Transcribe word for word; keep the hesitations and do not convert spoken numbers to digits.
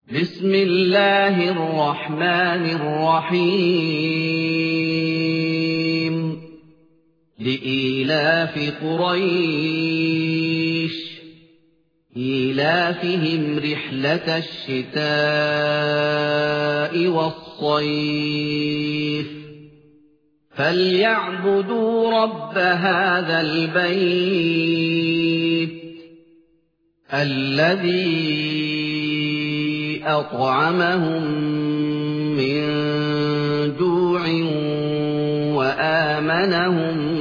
بسم الله الرحمن الرحيم لإيلاف قريش إيلافهم رحلة الشتاء والصيف فليعبدوا رب هذا البيت الذي أطعمهم من جوع وآمنهم